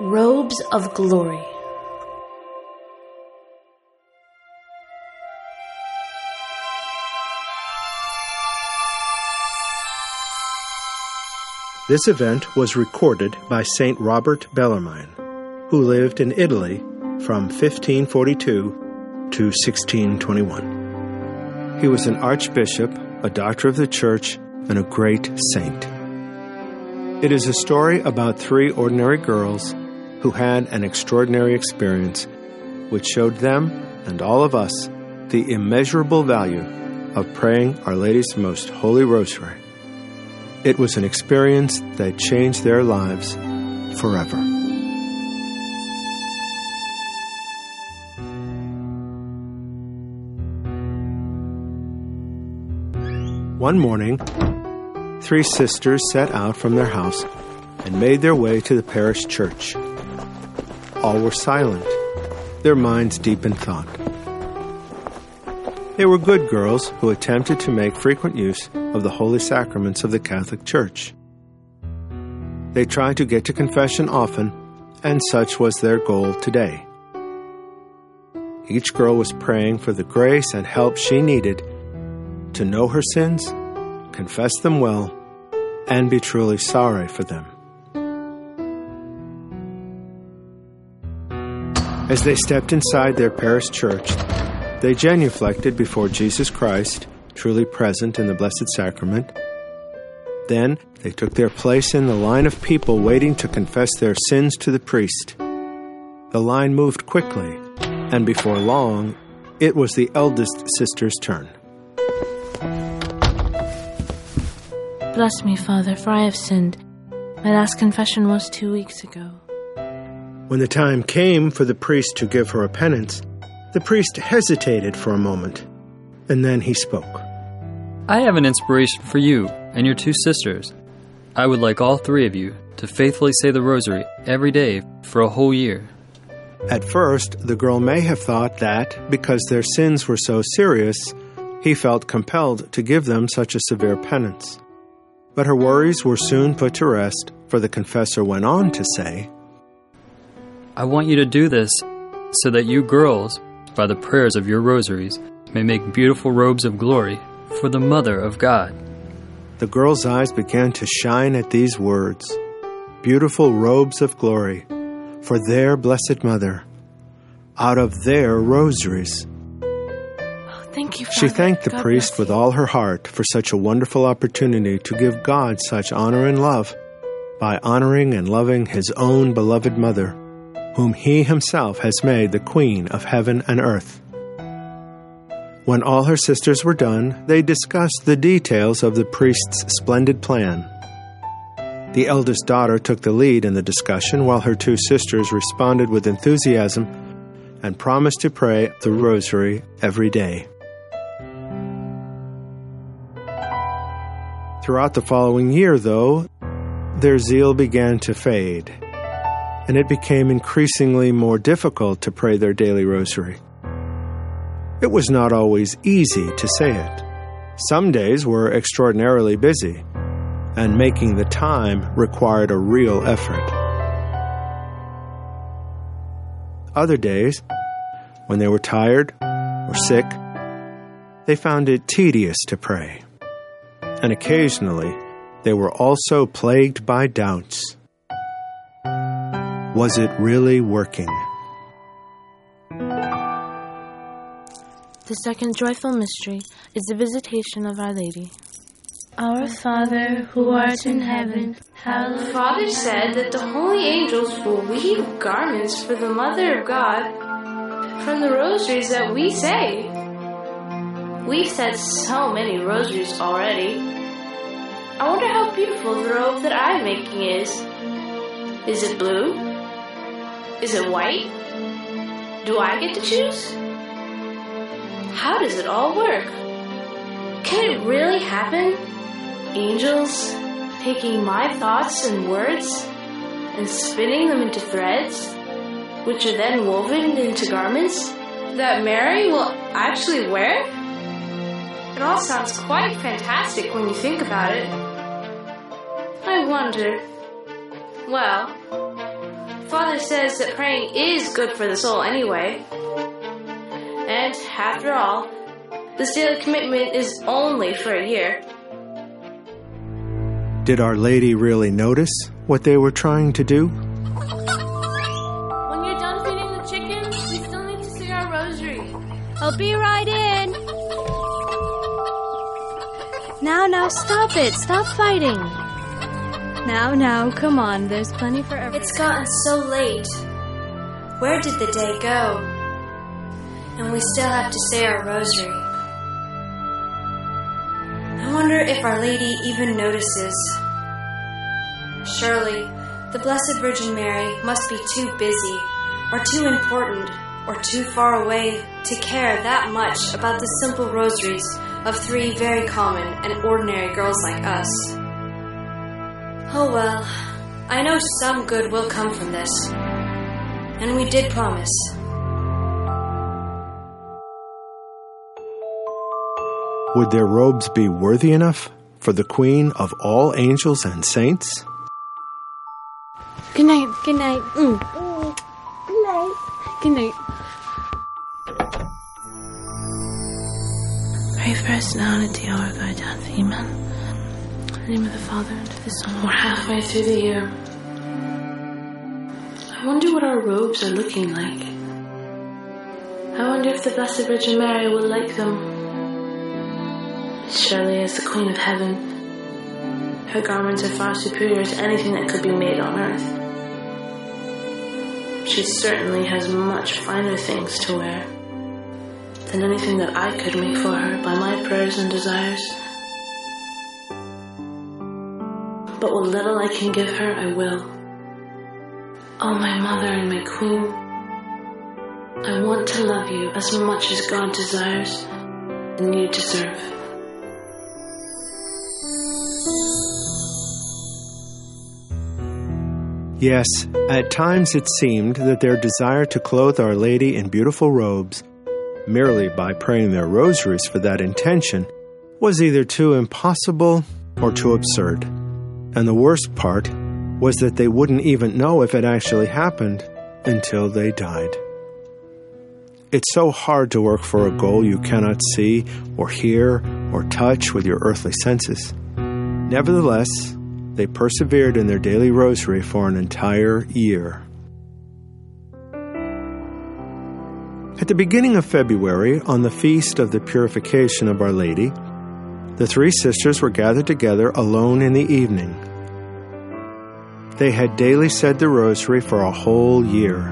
Robes of Glory. This event was recorded by Saint Robert Bellarmine, who lived in Italy from 1542 to 1621. He was an archbishop, a doctor of the church, and a great saint. It is a story about three ordinary girls who had an extraordinary experience which showed them, and all of us, the immeasurable value of praying Our Lady's Most Holy Rosary. It was an experience that changed their lives forever. One morning, three sisters set out from their house and made their way to the parish church. All were silent, their minds deep in thought. They were good girls who attempted to make frequent use of the holy sacraments of the Catholic Church. They tried to get to confession often, and such was their goal today. Each girl was praying for the grace and help she needed to know her sins, confess them well, and be truly sorry for them. As they stepped inside their parish church, they genuflected before Jesus Christ, truly present in the Blessed Sacrament. Then they took their place in the line of people waiting to confess their sins to the priest. The line moved quickly, and before long, it was the eldest sister's turn. Bless me, Father, for I have sinned. My last confession was 2 weeks ago. When the time came for the priest to give her a penance, the priest hesitated for a moment, and then he spoke. I have an inspiration for you and your two sisters. I would like all three of you to faithfully say the rosary every day for a whole year. At first, the girl may have thought that, because their sins were so serious, he felt compelled to give them such a severe penance. But her worries were soon put to rest, for the confessor went on to say, I want you to do this so that you girls, by the prayers of your rosaries, may make beautiful robes of glory for the Mother of God. The girl's eyes began to shine at these words. Beautiful robes of glory for their Blessed Mother, out of their rosaries. Oh, thank you, Father. She thanked the God priest with all her heart for such a wonderful opportunity to give God such honor and love by honoring and loving His own beloved Mother, whom He Himself has made the Queen of heaven and earth. When all her sisters were done, they discussed the details of the priest's splendid plan. The eldest daughter took the lead in the discussion, while her two sisters responded with enthusiasm and promised to pray the rosary every day. Throughout the following year, though, their zeal began to fade, and it became increasingly more difficult to pray their daily rosary. It was not always easy to say it. Some days were extraordinarily busy, and making the time required a real effort. Other days, when they were tired or sick, they found it tedious to pray. And occasionally, they were also plagued by doubts. Was it really working? The second joyful mystery is the visitation of Our Lady. Our Father, who art in heaven, hallowed. The Father said that the holy angels will weave garments for the Mother of God from the rosaries that we say. We've said so many rosaries already. I wonder how beautiful the robe that I'm making is. Is it blue? Is it white? Do I get to choose? How does it all work? Can it really happen? Angels taking my thoughts and words and spinning them into threads, which are then woven into garments that Mary will actually wear? It all sounds quite fantastic when you think about it. I wonder, well, Father says that praying is good for the soul anyway. And after all, this daily commitment is only for a year. Did Our Lady really notice what they were trying to do? When you're done feeding the chickens, we still need to say our rosary. I'll be right in. Now, stop it. Stop fighting. Now, come on. There's plenty for everyone. It's gotten so late. Where did the day go? And we still have to say our rosary. I wonder if Our Lady even notices. Surely, the Blessed Virgin Mary must be too busy, or too important, or too far away to care that much about the simple rosaries of 3 very common and ordinary girls like us. Oh well, I know some good will come from this. And we did promise. Would their robes be worthy enough for the Queen of all angels and saints? Good night. Good night. Good night. Good night. Pray for us now and at the hour of our death. Amen. In the name of the Father, and of the Son. We're halfway through the year. I wonder what our robes are looking like. I wonder if the Blessed Virgin Mary will like them. Surely, as the Queen of Heaven, her garments are far superior to anything that could be made on earth. She certainly has much finer things to wear than anything that I could make for her by my prayers and desires. But what little I can give her, I will. Oh, my Mother and my Queen, I want to love you as much as God desires and you deserve. Yes, at times it seemed that their desire to clothe Our Lady in beautiful robes, merely by praying their rosaries for that intention, was either too impossible or too absurd. And the worst part was that they wouldn't even know if it actually happened until they died. It's so hard to work for a goal you cannot see or hear or touch with your earthly senses. Nevertheless, they persevered in their daily rosary for an entire year. At the beginning of February, on the feast of the Purification of Our Lady, the 3 sisters were gathered together alone in the evening. They had daily said the rosary for a whole year.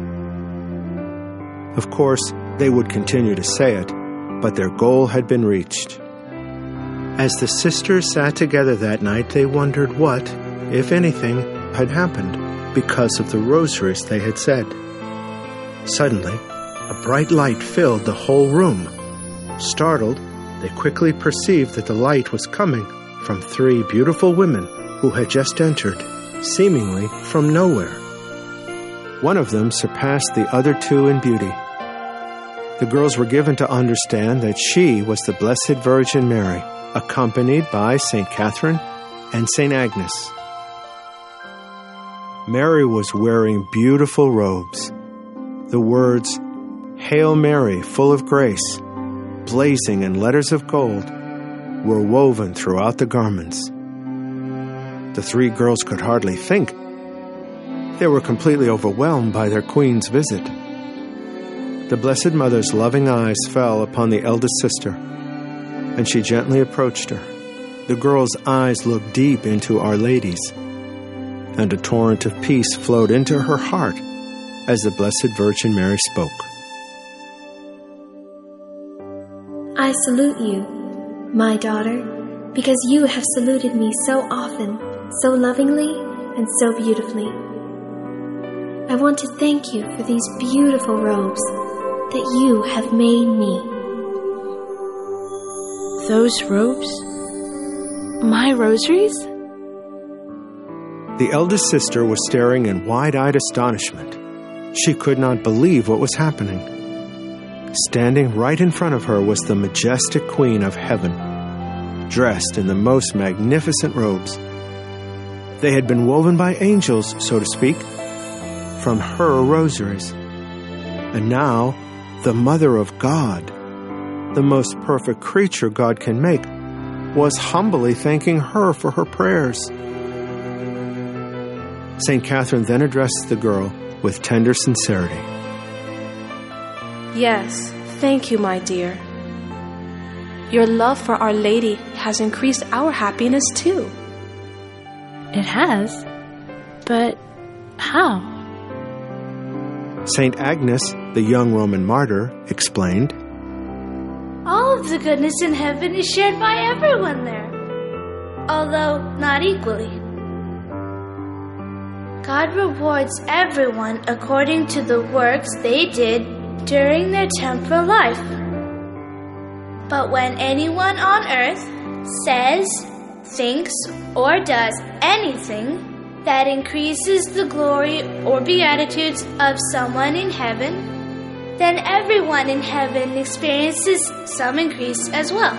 Of course, they would continue to say it, but their goal had been reached. As the sisters sat together that night, they wondered what, if anything, had happened because of the rosaries they had said. Suddenly, a bright light filled the whole room. Startled, they quickly perceived that the light was coming from 3 beautiful women who had just entered, seemingly from nowhere. One of them surpassed the other 2 in beauty. The girls were given to understand that she was the Blessed Virgin Mary, accompanied by St. Catherine and St. Agnes. Mary was wearing beautiful robes. The words, "Hail Mary, full of grace," blazing in letters of gold, were woven throughout the garments. The 3 girls could hardly think. They were completely overwhelmed by their Queen's visit. The Blessed Mother's loving eyes fell upon the eldest sister, and she gently approached her. The girl's eyes looked deep into Our Lady's, and a torrent of peace flowed into her heart as the Blessed Virgin Mary spoke. I salute you, my daughter, because you have saluted me so often, so lovingly, and so beautifully. I want to thank you for these beautiful robes that you have made me. Those robes? My rosaries? The eldest sister was staring in wide-eyed astonishment. She could not believe what was happening. Standing right in front of her was the majestic Queen of Heaven, dressed in the most magnificent robes. They had been woven by angels, so to speak, from her rosaries. And now, the Mother of God, the most perfect creature God can make, was humbly thanking her for her prayers. St. Catherine then addressed the girl with tender sincerity. Yes, thank you, my dear. Your love for Our Lady has increased our happiness too. It has? But how? St. Agnes, the young Roman martyr, explained, All of the goodness in heaven is shared by everyone there, although not equally. God rewards everyone according to the works they did during their temporal life. But when anyone on earth says, thinks, or does anything that increases the glory or beatitudes of someone in heaven, then everyone in heaven experiences some increase as well.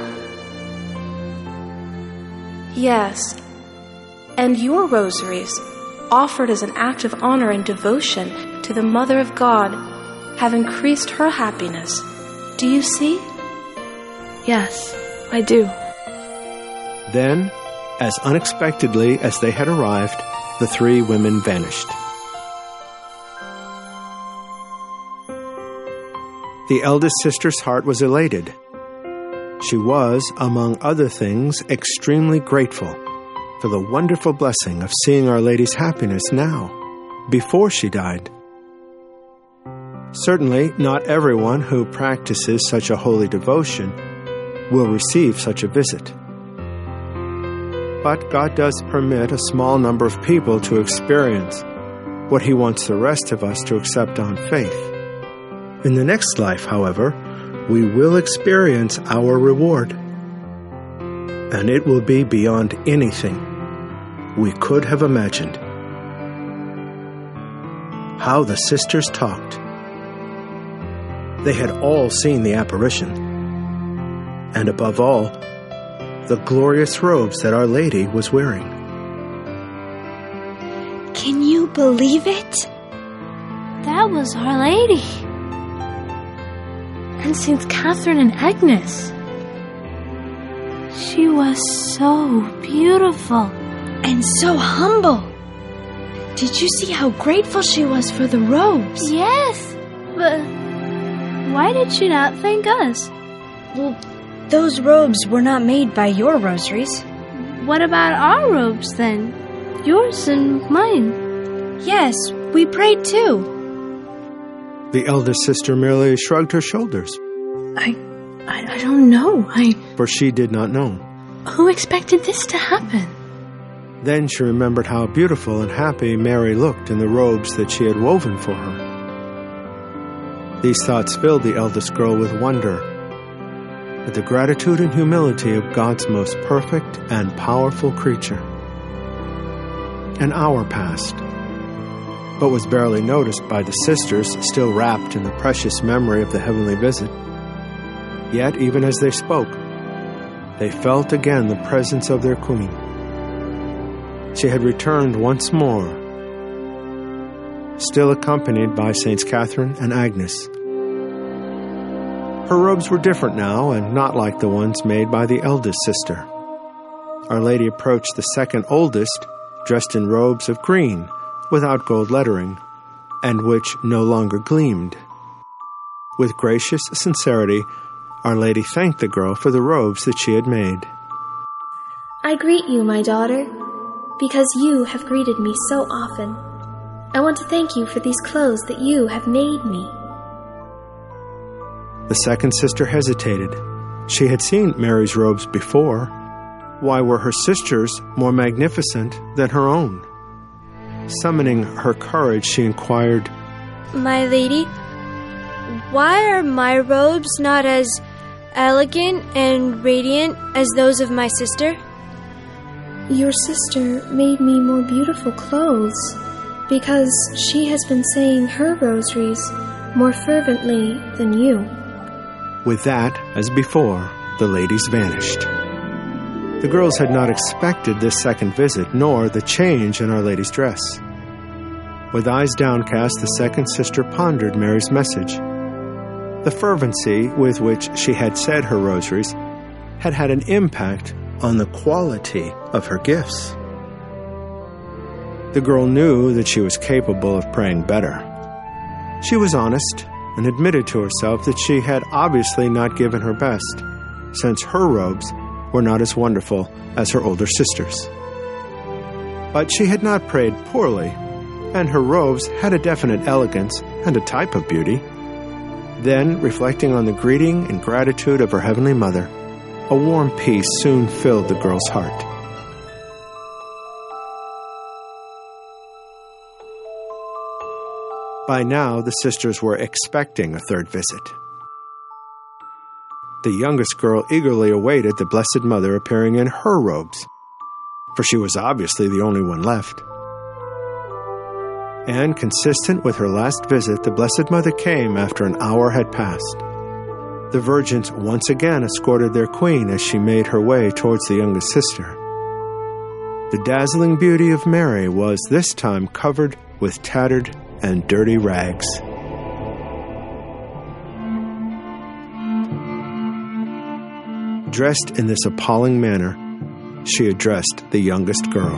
Yes, and your rosaries, offered as an act of honor and devotion to the Mother of God, have increased her happiness. Do you see? Yes, I do. Then, as unexpectedly as they had arrived, the three women vanished. The eldest sister's heart was elated. She was, among other things, extremely grateful for the wonderful blessing of seeing Our Lady's happiness now, before she died. Certainly, not everyone who practices such a holy devotion will receive such a visit. But God does permit a small number of people to experience what He wants the rest of us to accept on faith. In the next life, however, we will experience our reward, and it will be beyond anything we could have imagined. How the sisters talked. They had all seen the apparition, and above all, the glorious robes that Our Lady was wearing. Can you believe it? That was Our Lady. And St. Catherine and Agnes. She was so beautiful. And so humble. Did you see how grateful she was for the robes? Yes, but why did she not thank us? Well, those robes were not made by your rosaries. What about our robes then? Yours and mine. Yes, we prayed too. The eldest sister merely shrugged her shoulders. I don't know. For she did not know. Who expected this to happen? Then she remembered how beautiful and happy Mary looked in the robes that she had woven for her. These thoughts filled the eldest girl with wonder at the gratitude and humility of God's most perfect and powerful creature. An hour passed, but was barely noticed by the sisters, still wrapped in the precious memory of the heavenly visit. Yet, even as they spoke, they felt again the presence of their queen. She had returned once more, still accompanied by Saints Catherine and Agnes. Her robes were different now, and not like the ones made by the eldest sister. Our Lady approached the second oldest, dressed in robes of green, without gold lettering, and which no longer gleamed. With gracious sincerity, Our Lady thanked the girl for the robes that she had made. I greet you, my daughter, because you have greeted me so often. I want to thank you for these clothes that you have made me. The second sister hesitated. She had seen Mary's robes before. Why were her sisters more magnificent than her own? Summoning her courage, she inquired, My lady, why are my robes not as elegant and radiant as those of my sister? Your sister made me more beautiful clothes because she has been saying her rosaries more fervently than you. With that, as before, the ladies vanished. The girls had not expected this second visit, nor the change in Our Lady's dress. With eyes downcast, the second sister pondered Mary's message. The fervency with which she had said her rosaries had had an impact on the quality of her gifts. The girl knew that she was capable of praying better. She was honest and admitted to herself that she had obviously not given her best, since her robes were not as wonderful as her older sisters. But she had not prayed poorly, and her robes had a definite elegance and a type of beauty. Then, reflecting on the greeting and gratitude of her Heavenly Mother, a warm peace soon filled the girl's heart. By now, the sisters were expecting a third visit. The youngest girl eagerly awaited the Blessed Mother appearing in her robes, for she was obviously the only one left. And, consistent with her last visit, the Blessed Mother came after an hour had passed. The virgins once again escorted their queen as she made her way towards the youngest sister. The dazzling beauty of Mary was this time covered with tattered and dirty rags. Dressed in this appalling manner, she addressed the youngest girl.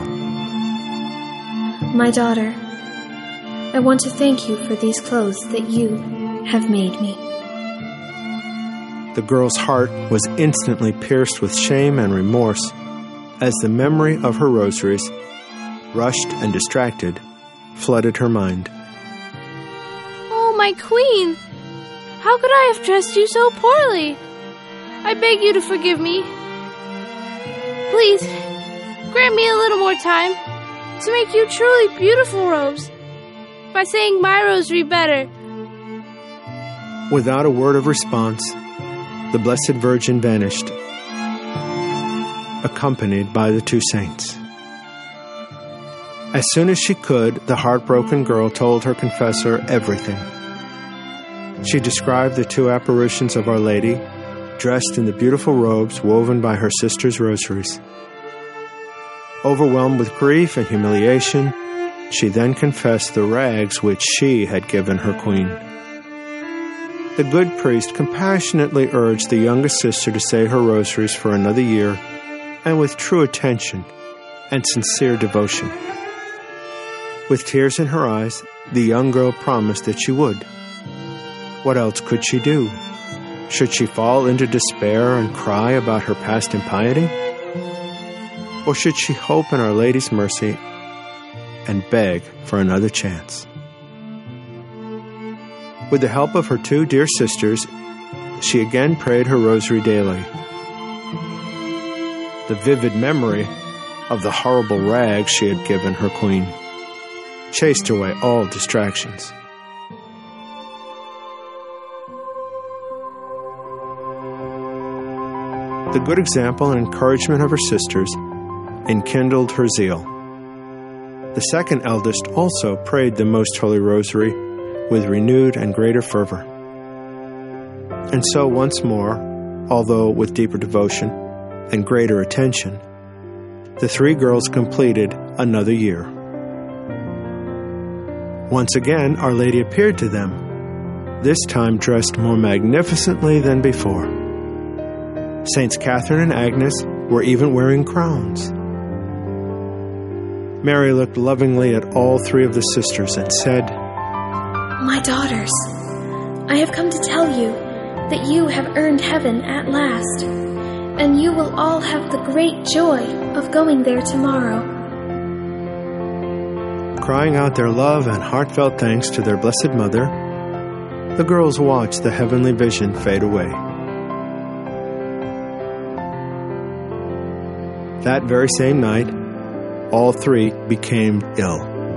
My daughter, I want to thank you for these clothes that you have made me. The girl's heart was instantly pierced with shame and remorse as the memory of her rosaries, rushed and distracted, flooded her mind. Oh, my queen! How could I have dressed you so poorly? I beg you to forgive me. Please, grant me a little more time to make you truly beautiful robes by saying my rosary better. Without a word of response, the Blessed Virgin vanished, accompanied by the two saints. As soon as she could, the heartbroken girl told her confessor everything. She described the two apparitions of Our Lady, dressed in the beautiful robes woven by her sisters' rosaries. Overwhelmed with grief and humiliation, she then confessed the rags which she had given her queen. The good priest compassionately urged the youngest sister to say her rosaries for another year, and with true attention and sincere devotion. With tears in her eyes, the young girl promised that she would. What else could she do? Should she fall into despair and cry about her past impiety? Or should she hope in Our Lady's mercy and beg for another chance? With the help of her two dear sisters, she again prayed her rosary daily. The vivid memory of the horrible rags she had given her queen chased away all distractions. The good example and encouragement of her sisters enkindled her zeal. The second eldest also prayed the Most Holy Rosary with renewed and greater fervor. And so once more, although with deeper devotion and greater attention, the three girls completed another year. Once again, Our Lady appeared to them, this time dressed more magnificently than before. Saints Catherine and Agnes were even wearing crowns. Mary looked lovingly at all three of the sisters and said, My daughters, I have come to tell you that you have earned heaven at last, and you will all have the great joy of going there tomorrow. Crying out their love and heartfelt thanks to their Blessed Mother, the girls watched the heavenly vision fade away. That very same night, all three became ill.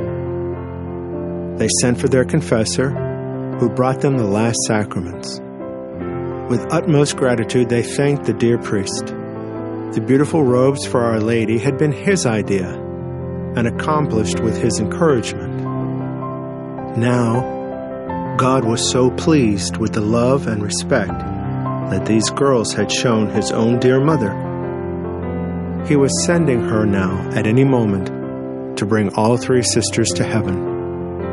They sent for their confessor, who brought them the last sacraments. With utmost gratitude, they thanked the dear priest. The beautiful robes for Our Lady had been his idea and accomplished with his encouragement. Now, God was so pleased with the love and respect that these girls had shown his own dear mother. He was sending her now at any moment to bring all three sisters to heaven.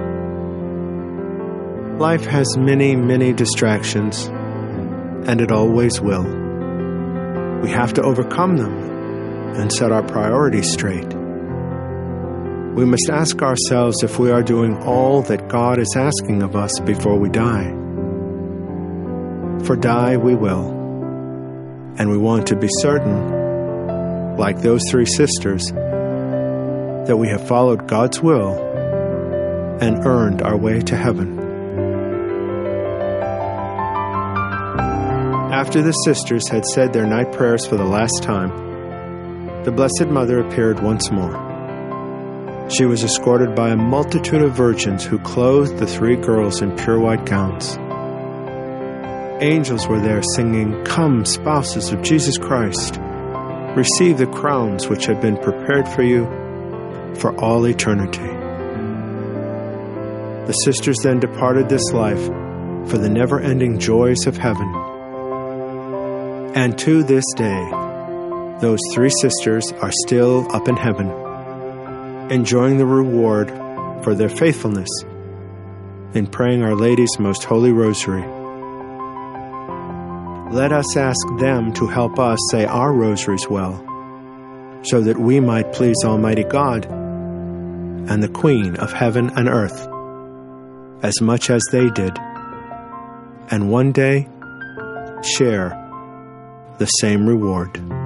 Life has many, many distractions, and it always will. We have to overcome them and set our priorities straight. We must ask ourselves if we are doing all that God is asking of us before we die. For die we will, and we want to be certain, like those three sisters, that we have followed God's will and earned our way to heaven. After the sisters had said their night prayers for the last time, the Blessed Mother appeared once more. She was escorted by a multitude of virgins who clothed the three girls in pure white gowns. Angels were there singing, "Come, spouses of Jesus Christ, receive the crowns which have been prepared for you for all eternity." The sisters then departed this life for the never-ending joys of heaven. And to this day, those three sisters are still up in heaven, enjoying the reward for their faithfulness in praying Our Lady's Most Holy Rosary. Let us ask them to help us say our rosaries well, so that we might please Almighty God and the Queen of heaven and earth as much as they did, and one day share the same reward.